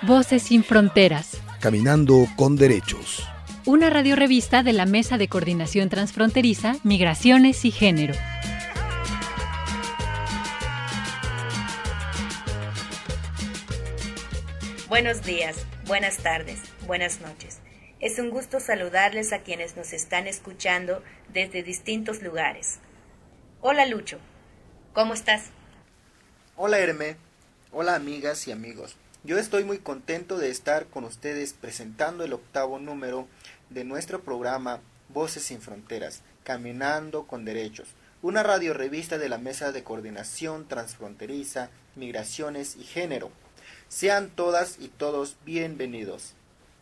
Voces sin Fronteras. Caminando con Derechos. Una radiorevista de la Mesa de Coordinación Transfronteriza, Migraciones y Género. Buenos días, buenas tardes, buenas noches. Es un gusto saludarles a quienes nos están escuchando desde distintos lugares. Hola Lucho, ¿cómo estás? Hola Herme, hola amigas y amigos. Yo estoy muy contento de estar con ustedes presentando el 8º número de nuestro programa Voces sin Fronteras, Caminando con Derechos, una radiorevista de la Mesa de Coordinación Transfronteriza, Migraciones y Género. Sean todas y todos bienvenidos.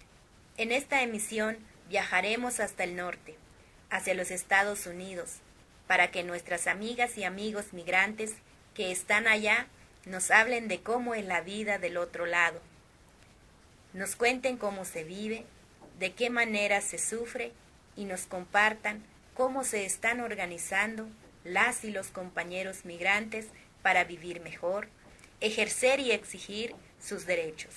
En esta emisión viajaremos hasta el norte, hacia los Estados Unidos, para que nuestras amigas y amigos migrantes que están allá nos hablen de cómo es la vida del otro lado. Nos cuenten cómo se vive, de qué manera se sufre y nos compartan cómo se están organizando las y los compañeros migrantes para vivir mejor, ejercer y exigir sus derechos.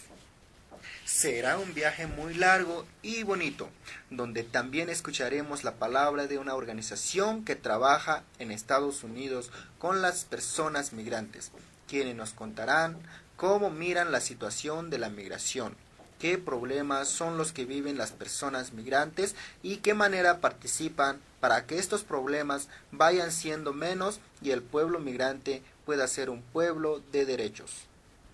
Será un viaje muy largo y bonito, donde también escucharemos la palabra de una organización que trabaja en Estados Unidos con las personas migrantes, quienes nos contarán cómo miran la situación de la migración, qué problemas son los que viven las personas migrantes y qué manera participan para que estos problemas vayan siendo menos y el pueblo migrante pueda ser un pueblo de derechos.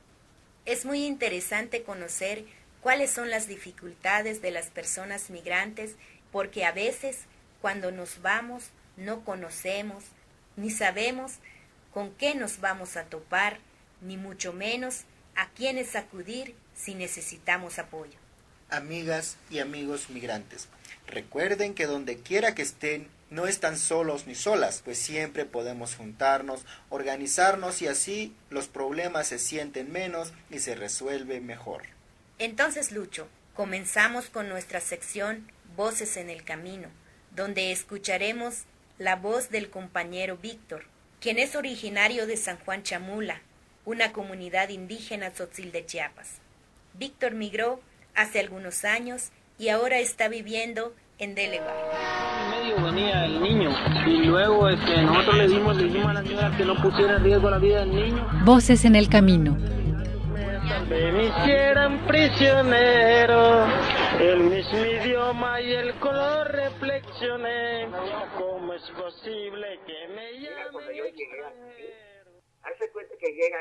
Es muy interesante conocer cuáles son las dificultades de las personas migrantes, porque a veces cuando nos vamos no conocemos, ni sabemos con qué nos vamos a topar, ni mucho menos a quiénes acudir si necesitamos apoyo. Amigas y amigos migrantes, recuerden que donde quiera que estén, no están solos ni solas, pues siempre podemos juntarnos, organizarnos y así los problemas se sienten menos y se resuelve mejor. Entonces, Lucho, comenzamos con nuestra sección Voces en el Camino, donde escucharemos la voz del compañero Víctor, quien es originario de San Juan Chamula, una comunidad indígena tzotzil de Chiapas. Víctor migró hace algunos años y ahora está viviendo en Delaware. En medio venía el niño y luego nosotros le dijimos a la señora que no pusiera en riesgo la vida del niño. Voces en el Camino. Me hicieran prisionero, el mismo idioma y el color reflexioné. ¿Cómo es posible que me llamen extranjero? Hace cuenta que llegas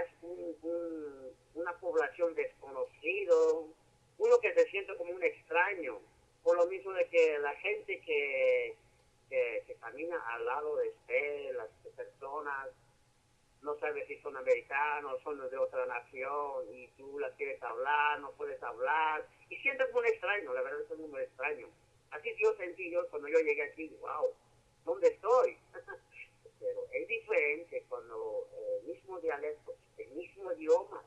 una población desconocido, uno que se siente como un extraño, por lo mismo de que la gente que camina al lado de usted, las personas, no sabe si son americanos, son de otra nación, y tú las quieres hablar, no puedes hablar, y sientes como un extraño, la verdad es un muy extraño. Así yo sentí cuando yo llegué aquí, wow, ¿dónde estoy? Pero es diferente cuando el mismo dialecto, el mismo idioma,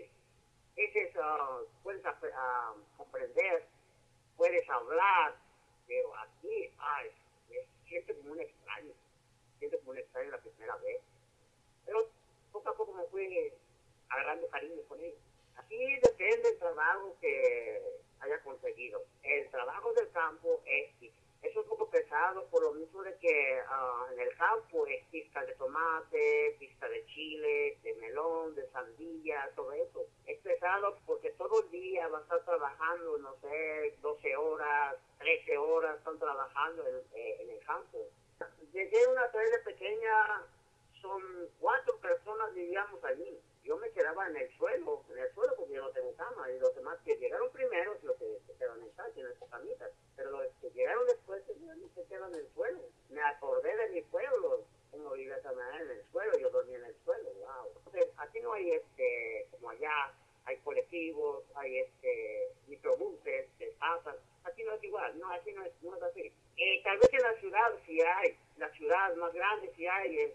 puedes comprender, puedes hablar, pero aquí siento como un extraño, la primera vez. Pero poco a poco me fui agarrando cariño con ellos. Aquí depende del trabajo que haya conseguido. El trabajo del campo es un poco pesado por lo mismo de que en el campo es pizca de tomate, pizca de chile, de melón, de sandía, todo eso. Es pesado porque todo el día va a estar trabajando, no sé, 12 horas, 13 horas, están trabajando en el campo. Desde una ciudad pequeña, son 4 personas vivíamos allí. Yo me quedaba en el suelo porque yo no tengo cama, y los demás que llegaron primero es los que se quedan en sus camitas, pero los que llegaron después se quedan en el suelo. Me acordé de mi pueblo, como vivía también en el suelo, yo dormía en el suelo, wow. Entonces, aquí no hay como allá, hay colectivos, hay microbuses que pasan. Aquí no es igual, no, aquí no es así. Tal vez en la ciudad sí hay, la ciudad más grande sí hay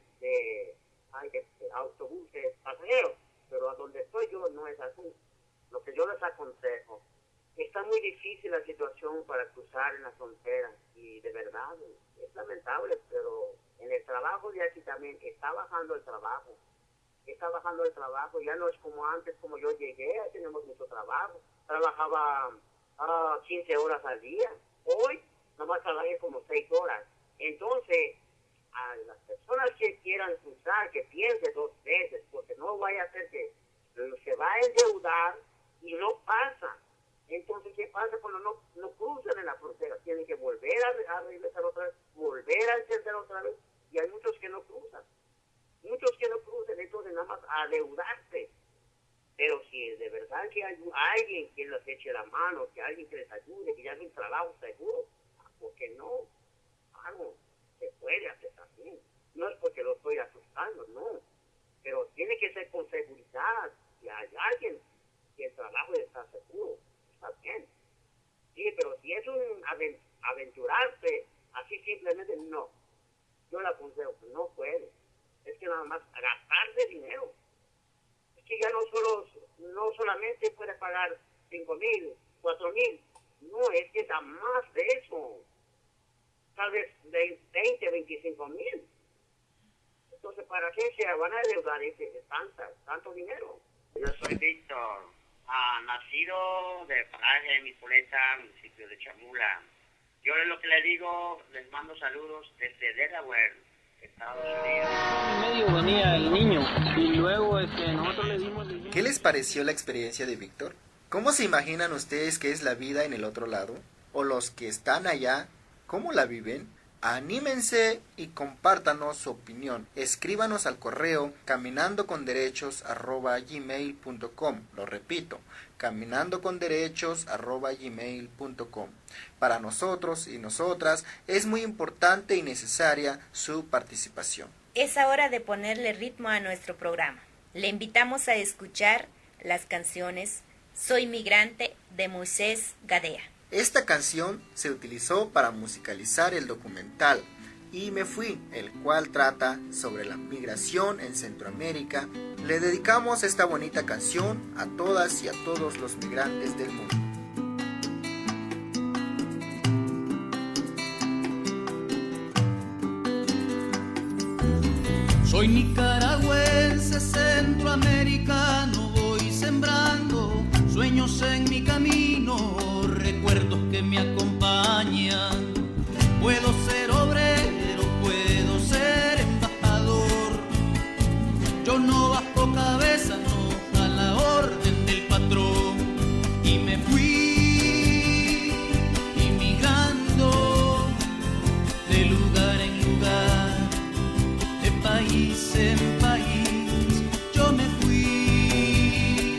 autobuses pasajeros, pero a donde estoy yo no es así. Lo que yo les aconsejo, está muy difícil la situación para cruzar en la frontera, y de verdad es lamentable, pero en el trabajo de aquí también está bajando el trabajo. está bajando el trabajo, ya no es como antes, como yo llegué, tenemos mucho trabajo, trabajaba 15 horas al día, hoy nomás trabajé como 6 horas, entonces a las personas que quieran cruzar, que piensen 2 veces, porque no vaya a ser que se va a endeudar y no pasa. Entonces, ¿qué pasa cuando no cruzan en la frontera? Tienen que volver a regresar otra vez, volver a encender otra vez, y hay muchos que no cruzan, entonces nada más adeudarse. Pero si de verdad que hay alguien que les eche la mano, que alguien que les ayude, que ya hay un trabajo seguro, ¿por qué no? Algo se puede hacer también. No es porque lo estoy asustando, no. Pero tiene que ser con seguridad. Si hay alguien que el trabajo está seguro, está bien. Sí, pero si es un aventurarse así simplemente, no. Yo le aconsejo que no puede. Es que nada más gastarse dinero. Es que ya no solamente puede pagar 5,000, 4,000. No, es que da más de eso. Tal vez de 20, 25,000. Entonces, ¿para qué se van a endeudar tanto dinero? Yo soy Víctor, nacido de Paraje, Mipoleta, municipio de Chamula. Yo lo que le digo, les mando saludos desde Delaware, Estados Unidos. En medio venía el niño y luego nosotros le dimos... ¿Qué les pareció la experiencia de Víctor? ¿Cómo se imaginan ustedes que es la vida en el otro lado? ¿O los que están allá, cómo la viven? Anímense y compártanos su opinión. Escríbanos al correo caminandoconderechos@gmail.com. Lo repito, caminandoconderechos@gmail.com. Para nosotros y nosotras es muy importante y necesaria su participación. Es hora de ponerle ritmo a nuestro programa. Le invitamos a escuchar las canciones Soy Migrante de Moisés Gadea. Esta canción se utilizó para musicalizar el documental Y me fui, el cual trata sobre la migración en Centroamérica. Le dedicamos esta bonita canción a todas y a todos los migrantes del mundo. Soy nicaragüense, centroamericano, voy sembrando sueños en mi camino, recuerdos que me acompañan. Puedo ser obrero, puedo ser embajador. Yo no bajo cabeza, no a la orden del patrón. Y me fui inmigrando de lugar en lugar, de país en país. Yo me fui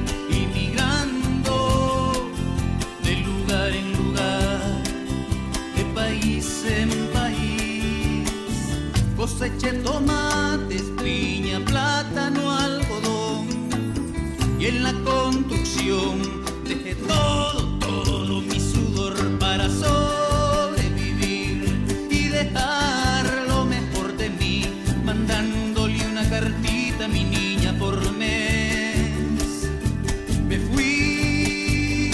inmigrando de lugar en lugar, de país en país. Coseché tomates, piña, plátano, algodón, y en la construcción dejé todo mi sudor para sobrevivir y dejar lo mejor de mí, mandándole una cartita a mi niña por mes. Me fui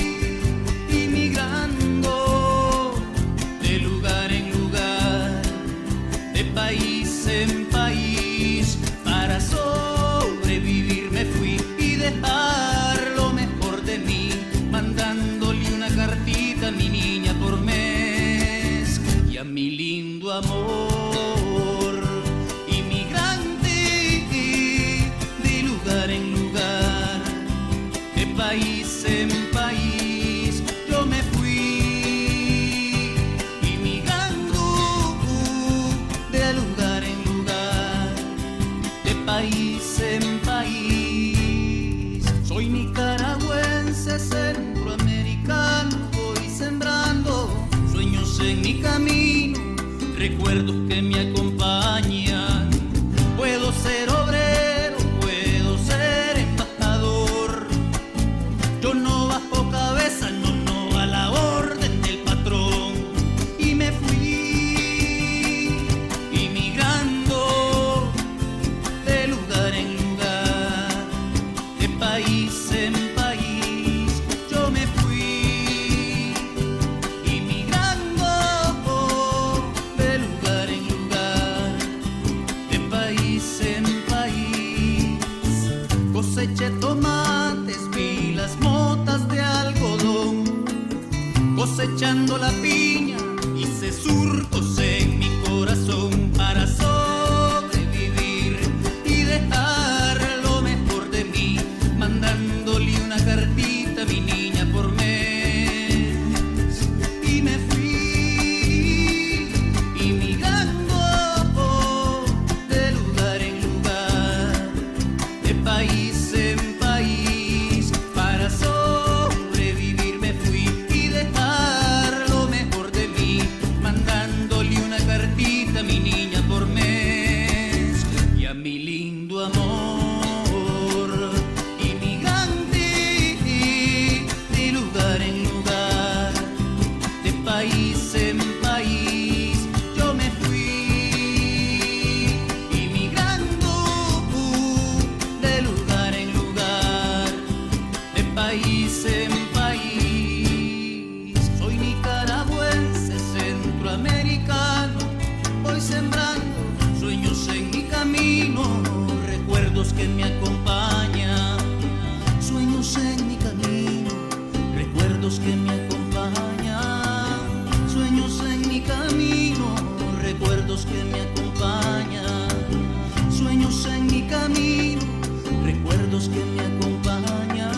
inmigrando de lugar en lugar, de país en país, para sobrevivir. Me fui y dejar lo mejor de mí, mandándole una cartita a mi niña por mes. Y a mi lindo amor, inmigrante de lugar en lugar, de país en país, yo me fui inmigrando de lugar en lugar, de país en país. Soy nicaragüense, centroamericano, voy sembrando sueños en mi camino, recuerdos que me acompañan. Puedo ser obrero, puedo ser embajador. Yo no bajo cabeza, no a la orden del patrón. Y me fui inmigrando de lugar en lugar, de país en país. Yo me fui inmigrando de lugar en lugar, de país en país. coseché tomates, vi las motas de algodón. Cosechando la piña, hice surcos en mi corazón para sobrevivir y dejar lo mejor de mí, mandándole una cartita a mi niña por mes. Y me fui inmigrando de lugar en lugar, de país en país, para sobrevivir me fui y dejar lo mejor de mí, mandándole una cartita a mi niña por mes. Y a mi lindo amor, inmigrante de lugar en lugar, de país en país, yo me fui inmigrando de lugar en lugar, de país en país. Soy nicaragüense, centroamericano, voy sembrando sueños en mi camino, recuerdos que me acompañan, sueños en mi camino, recuerdos que me acompañan, sueños en mi camino, recuerdos que me acompañan, sueños en mi camino, recuerdos que me acompañan.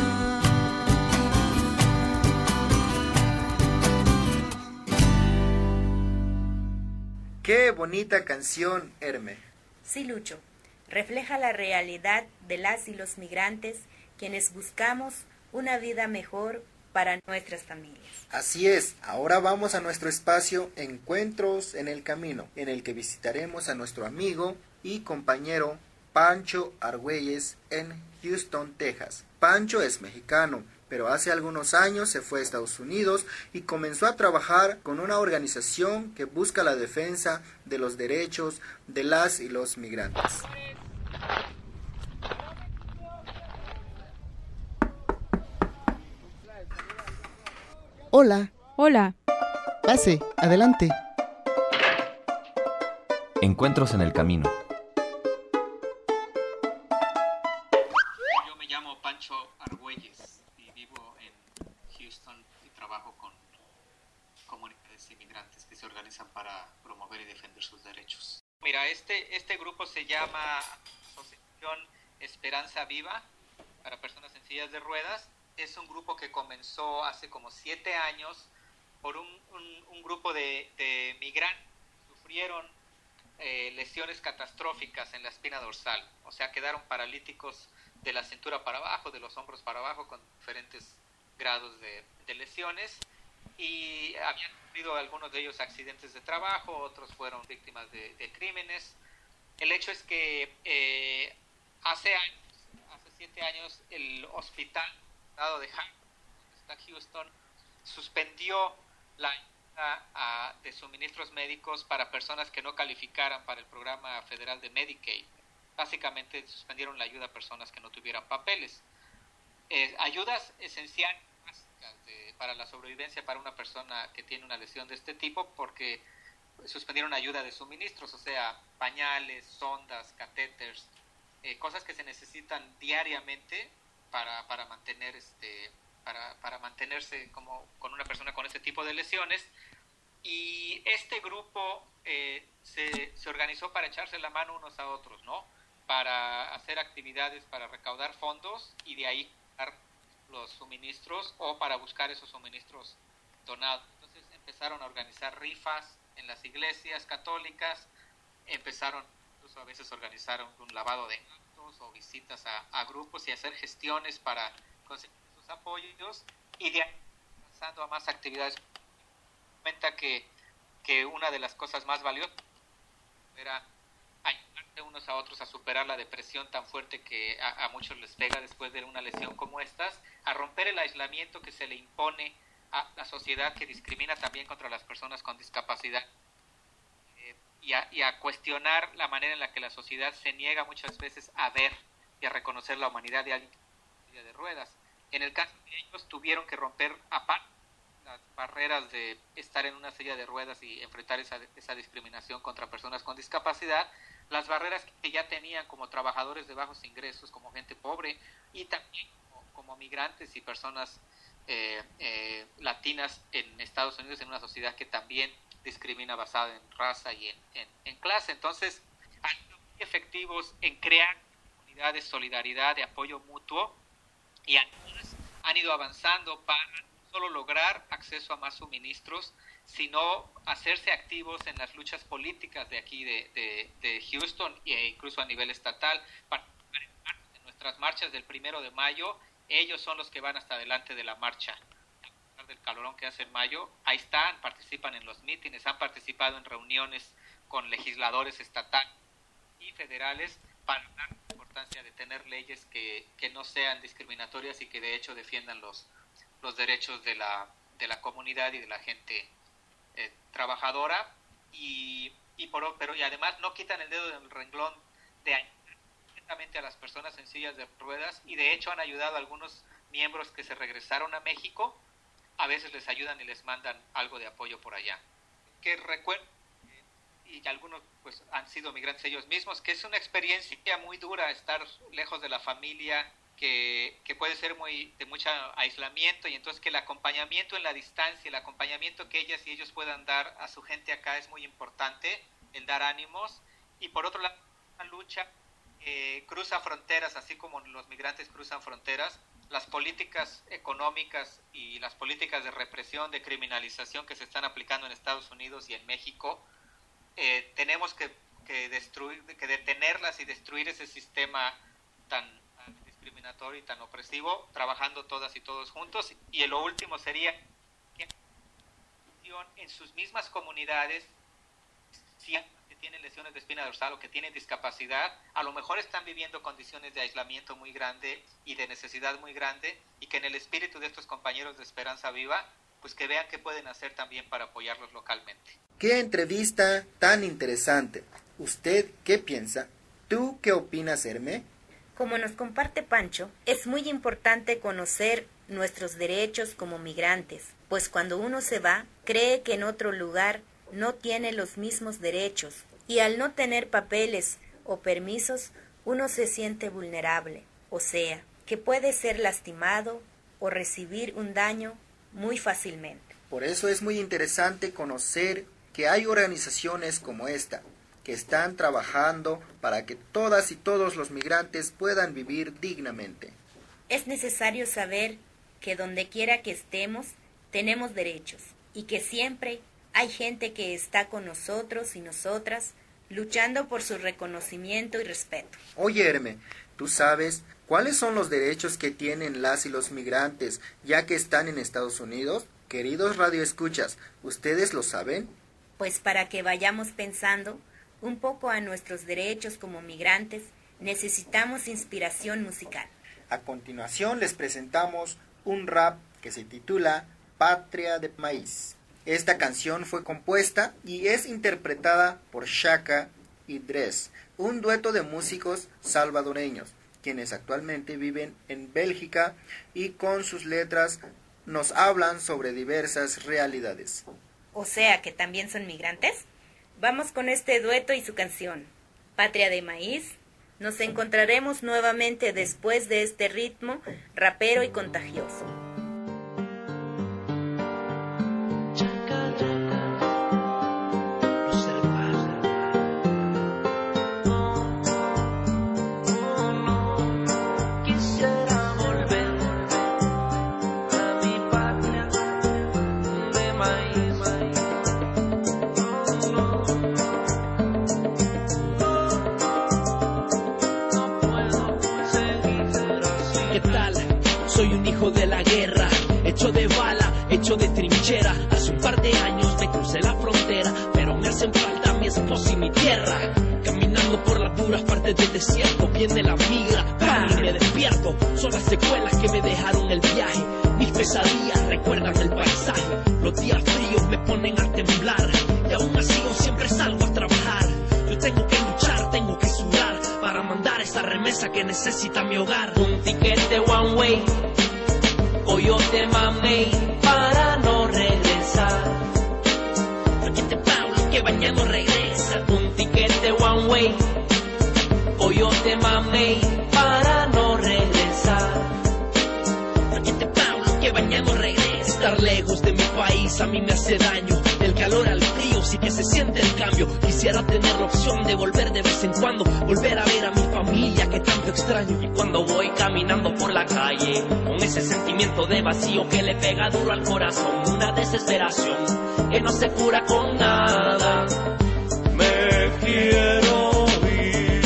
Qué bonita canción, Herme. Sí, Lucho, refleja la realidad de las y los migrantes, quienes buscamos una vida mejor para nuestras familias. Así es, ahora vamos a nuestro espacio Encuentros en el Camino, en el que visitaremos a nuestro amigo y compañero Pancho Argüelles en Houston, Texas. Pancho es mexicano, pero hace algunos años se fue a Estados Unidos y comenzó a trabajar con una organización que busca la defensa de los derechos de las y los migrantes. Hola, Hola, pase, adelante. Encuentros en el camino. Yo me llamo Pancho Argüelles y vivo en Houston y trabajo con comunidades inmigrantes que se organizan para promover y defender sus derechos. Mira, este grupo se llama Asociación Esperanza Viva para personas en sillas de ruedas. Es un grupo que comenzó hace como 7 años por un grupo de migrantes que sufrieron lesiones catastróficas en la espina dorsal, o sea, quedaron paralíticos de la cintura para abajo, de los hombros para abajo, con diferentes grados de lesiones, y habían sufrido algunos de ellos accidentes de trabajo, otros fueron víctimas de crímenes. El hecho es que hace 7 años, el hospital de Houston suspendió la ayuda de suministros médicos para personas que no calificaran para el programa federal de Medicaid. Básicamente suspendieron la ayuda a personas que no tuvieran papeles. Ayudas esenciales básicas para la sobrevivencia para una persona que tiene una lesión de este tipo, porque suspendieron ayuda de suministros, o sea, pañales, sondas, catéteres, cosas que se necesitan diariamente para mantenerse como con una persona con este tipo de lesiones. Y este grupo se organizó para echarse la mano unos a otros, ¿no? Para hacer actividades para recaudar fondos y de ahí dar los suministros, o para buscar esos suministros donados. Entonces empezaron a organizar rifas en las iglesias católicas, incluso a veces organizaron un lavado de autos o visitas a grupos y hacer gestiones para conseguir sus apoyos, y de ahí pasando a más actividades. Cuenta que una de las cosas más valiosas era ayudarse unos a otros a superar la depresión tan fuerte que a muchos les pega después de una lesión como estas, a romper el aislamiento que se le impone a la sociedad, que discrimina también contra las personas con discapacidad, y a cuestionar la manera en la que la sociedad se niega muchas veces a ver y a reconocer la humanidad de alguien en silla de ruedas. En el caso de ellos, tuvieron que romper aparte las barreras de estar en una silla de ruedas y enfrentar esa discriminación contra personas con discapacidad, las barreras que ya tenían como trabajadores de bajos ingresos, como gente pobre, y también como migrantes y personas latinas en Estados Unidos, en una sociedad que también discrimina basada en raza y en clase. Entonces, han sido muy efectivos en crear comunidades de solidaridad, de apoyo mutuo, y han ido avanzando para no solo lograr acceso a más suministros, sino hacerse activos en las luchas políticas de aquí de Houston e incluso a nivel estatal. Participar en nuestras marchas del 1 de mayo, ellos son los que van hasta adelante de la marcha. A pesar del calorón que hace en mayo, ahí están, participan en los mítines, han participado en reuniones con legisladores estatales y federales para dar la importancia de tener leyes que no sean discriminatorias y que de hecho defiendan los derechos de la comunidad y de la gente trabajadora, pero además no quitan el dedo del renglón de ayudar directamente a las personas en sillas de ruedas, y de hecho han ayudado a algunos miembros que se regresaron a México. A veces les ayudan y les mandan algo de apoyo por allá. Que recuerdo, y algunos pues han sido migrantes ellos mismos, que es una experiencia muy dura estar lejos de la familia, que puede ser de mucho aislamiento, y entonces que el acompañamiento en la distancia, el acompañamiento que ellas y ellos puedan dar a su gente acá es muy importante, el dar ánimos. Y por otro lado, una lucha cruza fronteras, así como los migrantes cruzan fronteras. Las políticas económicas y las políticas de represión, de criminalización que se están aplicando en Estados Unidos y en México, tenemos que detenerlas y destruir ese sistema tan discriminatorio y tan opresivo, trabajando todas y todos juntos. Y lo último sería que en sus mismas comunidades, si tienen lesiones de espina dorsal o que tienen discapacidad, a lo mejor están viviendo condiciones de aislamiento muy grande y de necesidad muy grande, y que en el espíritu de estos compañeros de Esperanza Viva, pues que vean qué pueden hacer también para apoyarlos localmente. ¡Qué entrevista tan interesante! ¿Usted qué piensa? ¿Tú qué opinas, Herme? Como nos comparte Pancho, es muy importante conocer nuestros derechos como migrantes, pues cuando uno se va, cree que en otro lugar no tiene los mismos derechos, y al no tener papeles o permisos, uno se siente vulnerable, o sea, que puede ser lastimado o recibir un daño muy fácilmente. Por eso es muy interesante conocer que hay organizaciones como esta, que están trabajando para que todas y todos los migrantes puedan vivir dignamente. Es necesario saber que donde quiera que estemos, tenemos derechos, y que siempre hay gente que está con nosotros y nosotras, luchando por su reconocimiento y respeto. Oye, Herme, ¿tú sabes cuáles son los derechos que tienen las y los migrantes ya que están en Estados Unidos? Queridos radioescuchas, ¿ustedes lo saben? Pues para que vayamos pensando un poco a nuestros derechos como migrantes, necesitamos inspiración musical. A continuación les presentamos un rap que se titula Patria de Maíz. Esta canción fue compuesta y es interpretada por Shaka y Dres, un dueto de músicos salvadoreños, quienes actualmente viven en Bélgica y con sus letras nos hablan sobre diversas realidades. O sea, que también son migrantes. Vamos con este dueto y su canción, Patria de Maíz. Nos encontraremos nuevamente después de este ritmo rapero y contagioso. De la guerra, hecho de bala, hecho de trinchera. Hace un par de años me crucé la frontera, pero me hacen falta mi esposa y mi tierra. Caminando por las duras partes del desierto, viene la migra, ¡pam! Y me despierto. Son las secuelas que me dejaron el viaje. Mis pesadillas recuerdan el paisaje. Los días fríos me ponen a temblar, y aún así yo siempre salgo a trabajar. Yo tengo que luchar, tengo que sudar para mandar esa remesa que necesita mi hogar. Un tiquete one way, o yo te mamé para no regresar. Porque te pago que mañana no regresa. Un tiquete one way, mamey para no regresar. Oye, Pablo, que mañana regresa. Estar lejos de mi país a mí me hace daño. Del calor al frío sí que se siente el cambio. Quisiera tener la opción de volver de vez en cuando, volver a ver a mi familia que tanto extraño. Y cuando voy caminando por la calle, con ese sentimiento de vacío que le pega duro al corazón, una desesperación que no se cura con nada. Me quiero ir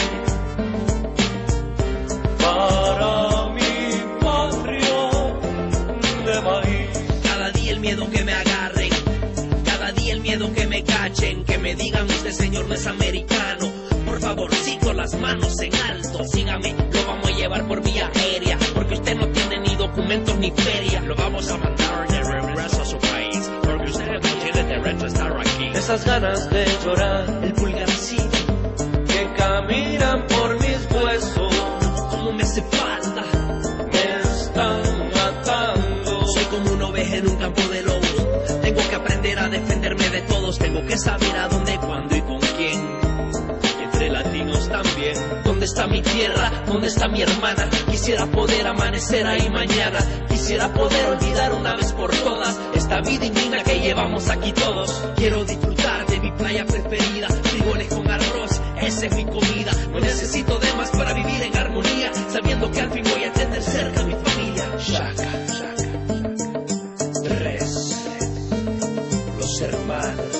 para mi patria de maíz. Cada día el miedo que me agarren, cada día el miedo que me cachen, que me digan usted señor no es americano. Por favorcito las manos en alto, sígame, lo vamos a llevar por vía aérea, porque usted no tiene ni documentos ni feria. Lo vamos a mandar de regreso a su país, porque usted no tiene derecho a estar aquí. Esas ganas de llorar, el pulgarcito que caminan por mis huesos, como me hace falta, me están matando. Soy como una oveja en un campo de lobos, tengo que aprender a defenderme de todos, tengo que saber a dónde, cuándo y con quién. Entre latinos también. ¿Dónde está mi tierra? ¿Dónde está mi hermana? Quisiera poder amanecer ahí mañana. Quisiera poder olvidar una vez por todas esta vida indigna que llevamos aquí todos. Quiero disfrutar de mi playa preferida, frijoles con arroz, esa es mi comida. No necesito de más para vivir en armonía, sabiendo que al fin voy a tener cerca a mi familia. Shaka, shaka, tres, los hermanos.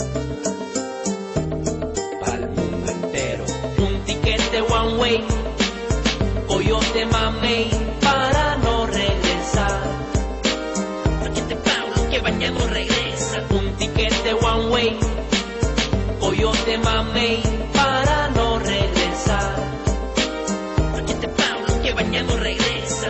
De one way, coyote mamey para no regresar. Oye, Pablo, que mañana regresa. Un ticket de one way, coyote mamey para no regresar. Oye, Pablo, que mañana regresa.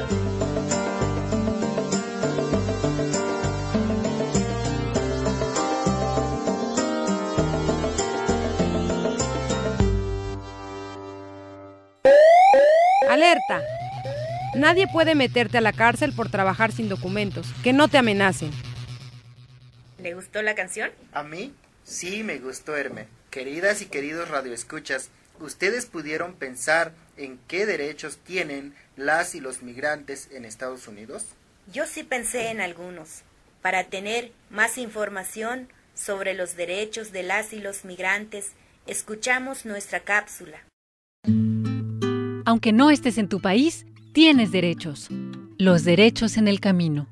¡Alerta! Nadie puede meterte a la cárcel por trabajar sin documentos. Que no te amenacen. ¿Le gustó la canción? A mí sí me gustó, Herme. Queridas y queridos radioescuchas, ¿ustedes pudieron pensar en qué derechos tienen las y los migrantes en Estados Unidos? Yo sí pensé en algunos. Para tener más información sobre los derechos de las y los migrantes, escuchamos nuestra cápsula. Aunque no estés en tu país, tienes derechos. Los derechos en el camino.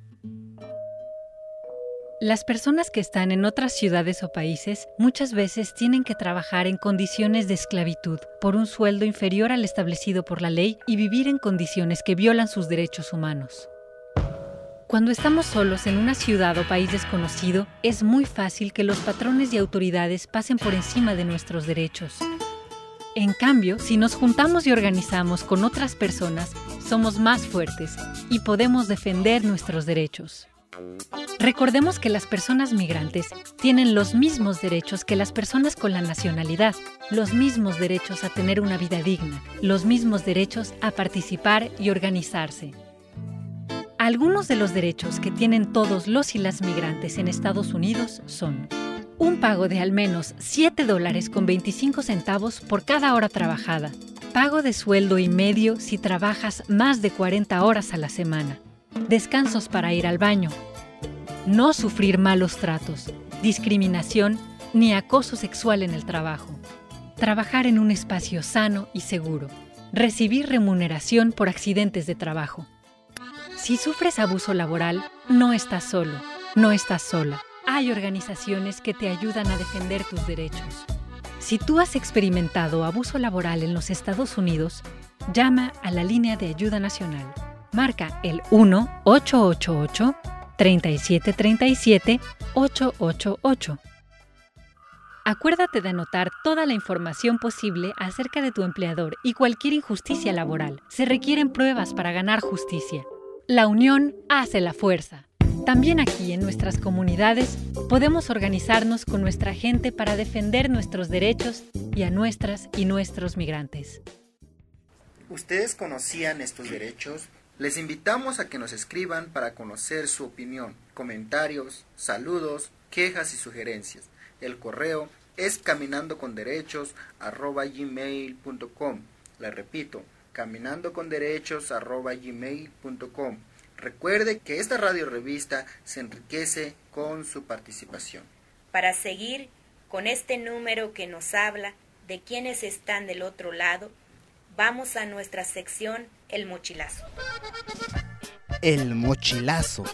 Las personas que están en otras ciudades o países muchas veces tienen que trabajar en condiciones de esclavitud por un sueldo inferior al establecido por la ley y vivir en condiciones que violan sus derechos humanos. Cuando estamos solos en una ciudad o país desconocido, es muy fácil que los patrones y autoridades pasen por encima de nuestros derechos. En cambio, si nos juntamos y organizamos con otras personas, somos más fuertes y podemos defender nuestros derechos. Recordemos que las personas migrantes tienen los mismos derechos que las personas con la nacionalidad, los mismos derechos a tener una vida digna, los mismos derechos a participar y organizarse. Algunos de los derechos que tienen todos los y las migrantes en Estados Unidos son: un pago de al menos $7.25 por cada hora trabajada. Pago de sueldo y medio si trabajas más de 40 horas a la semana. Descansos para ir al baño. No sufrir malos tratos, discriminación ni acoso sexual en el trabajo. Trabajar en un espacio sano y seguro. Recibir remuneración por accidentes de trabajo. Si sufres abuso laboral, no estás solo, no estás sola. Hay organizaciones que te ayudan a defender tus derechos. Si tú has experimentado abuso laboral en los Estados Unidos, llama a la línea de ayuda nacional. Marca el 1-888-3737-888. Acuérdate de anotar toda la información posible acerca de tu empleador y cualquier injusticia laboral. Se requieren pruebas para ganar justicia. La unión hace la fuerza. También aquí en nuestras comunidades podemos organizarnos con nuestra gente para defender nuestros derechos y a nuestras y nuestros migrantes. ¿Ustedes conocían estos derechos? Les invitamos a que nos escriban para conocer su opinión, comentarios, saludos, quejas y sugerencias. El correo es caminandoconderechos@gmail.com. Les repito, caminandoconderechos@gmail.com. Recuerde que esta radio revista se enriquece con su participación. Para seguir con este número que nos habla de quienes están del otro lado, vamos a nuestra sección El Mochilazo. El Mochilazo.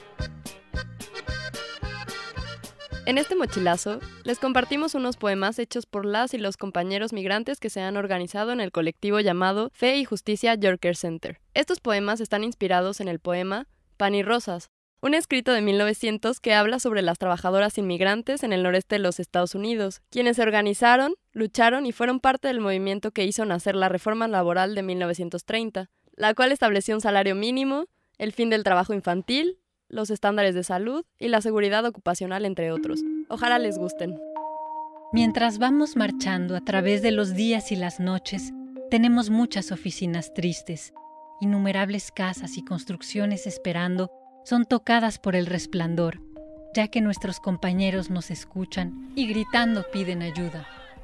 En este mochilazo, les compartimos unos poemas hechos por las y los compañeros migrantes que se han organizado en el colectivo llamado Fe y Justicia Yorker Center. Estos poemas están inspirados en el poema Pan y Rosas, un escrito de 1900 que habla sobre las trabajadoras inmigrantes en el noreste de los Estados Unidos, quienes se organizaron, lucharon y fueron parte del movimiento que hizo nacer la reforma laboral de 1930, la cual estableció un salario mínimo, el fin del trabajo infantil, los estándares de salud y la seguridad ocupacional, entre otros. Ojalá les gusten. Mientras vamos marchando a través de los días y las noches, tenemos muchas oficinas tristes. Innumerables casas y construcciones esperando son tocadas por el resplandor, ya que nuestros compañeros nos escuchan y gritando piden ayuda.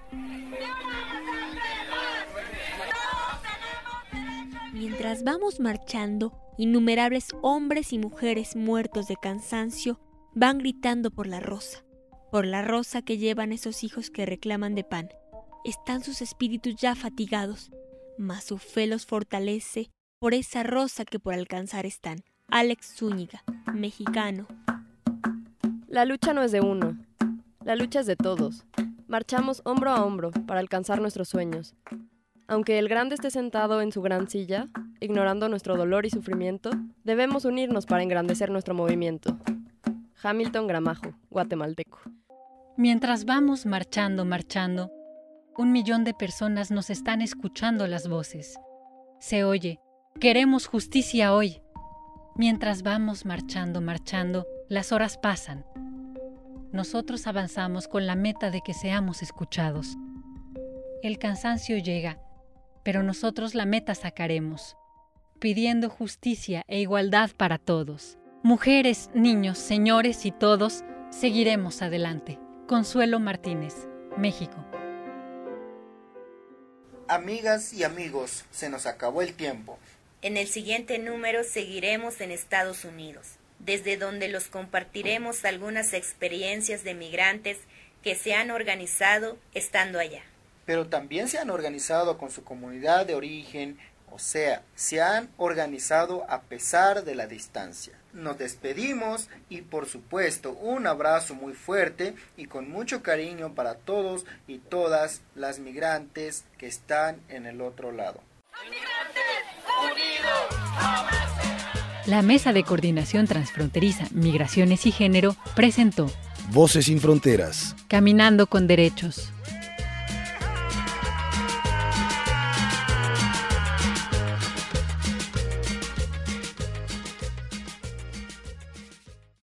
Mientras vamos marchando, innumerables hombres y mujeres muertos de cansancio van gritando por la rosa que llevan esos hijos que reclaman de pan. Están sus espíritus ya fatigados, mas su fe los fortalece por esa rosa que por alcanzar están. Alex Zúñiga, mexicano. La lucha no es de uno, la lucha es de todos. Marchamos hombro a hombro para alcanzar nuestros sueños. Aunque el grande esté sentado en su gran silla, ignorando nuestro dolor y sufrimiento, debemos unirnos para engrandecer nuestro movimiento. Hamilton Gramajo, guatemalteco. Mientras vamos marchando, 1 millón de personas nos están escuchando las voces. Se oye, queremos justicia hoy. Mientras vamos marchando, las horas pasan. Nosotros avanzamos con la meta de que seamos escuchados. El cansancio llega, pero nosotros la meta sacaremos, pidiendo justicia e igualdad para todos. Mujeres, niños, señores y todos, seguiremos adelante. Consuelo Martínez, México. Amigas y amigos, se nos acabó el tiempo. En el siguiente número seguiremos en Estados Unidos, desde donde los compartiremos algunas experiencias de migrantes que se han organizado estando allá. Pero también se han organizado con su comunidad de origen, o sea, se han organizado a pesar de la distancia. Nos despedimos y por supuesto un abrazo muy fuerte y con mucho cariño para todos y todas las migrantes que están en el otro lado. La Mesa de Coordinación Transfronteriza, Migraciones y Género presentó Voces sin Fronteras. Caminando con Derechos.